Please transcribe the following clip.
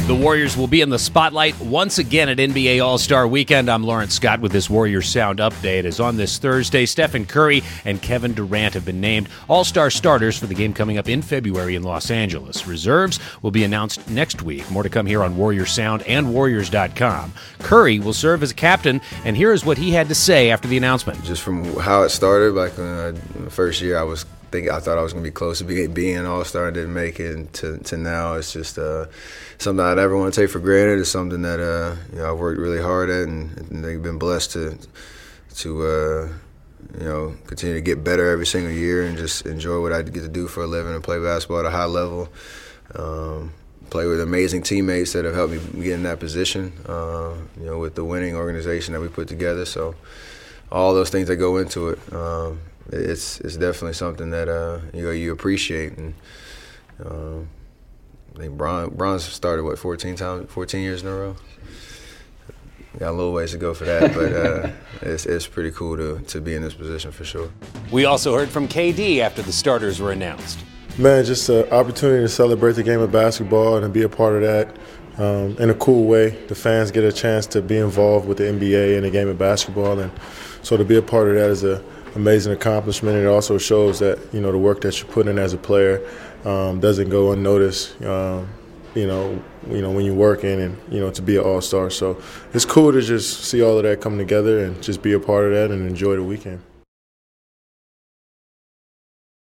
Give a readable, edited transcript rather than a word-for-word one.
The Warriors will be in the spotlight once again at NBA All-Star Weekend. I'm Lawrence Scott with this Warriors Sound update. As on this Thursday, Stephen Curry and Kevin Durant have been named All-Star starters for the game coming up in February in Los Angeles. Reserves will be announced next week. More to come here on Warriors Sound and Warriors.com. Curry will serve as a captain, and here is what he had to say after the announcement. Just from how it started, like the first year, I thought I was going to be close to being an All-Star and didn't make it. And to now, it's just something I never want to take for granted. It's something that I've worked really hard at, and they've been blessed to continue to get better every single year and just enjoy what I get to do for a living and play basketball at a high level. Play with amazing teammates that have helped me get in that position. With the winning organization that we put together. So all those things that go into it. It's definitely something that you appreciate, and I think Bron's started 14 years in a row. Got a little ways to go for that, but it's pretty cool to be in this position for sure. We also heard from KD after the starters were announced. Man, just an opportunity to celebrate the game of basketball and be a part of that in a cool way. The fans get a chance to be involved with the NBA and the game of basketball, and so to be a part of that is an amazing accomplishment. It also shows that the work that you put in as a player doesn't go unnoticed. When you're working and to be an all-star. So it's cool to just see all of that come together and just be a part of that and enjoy the weekend.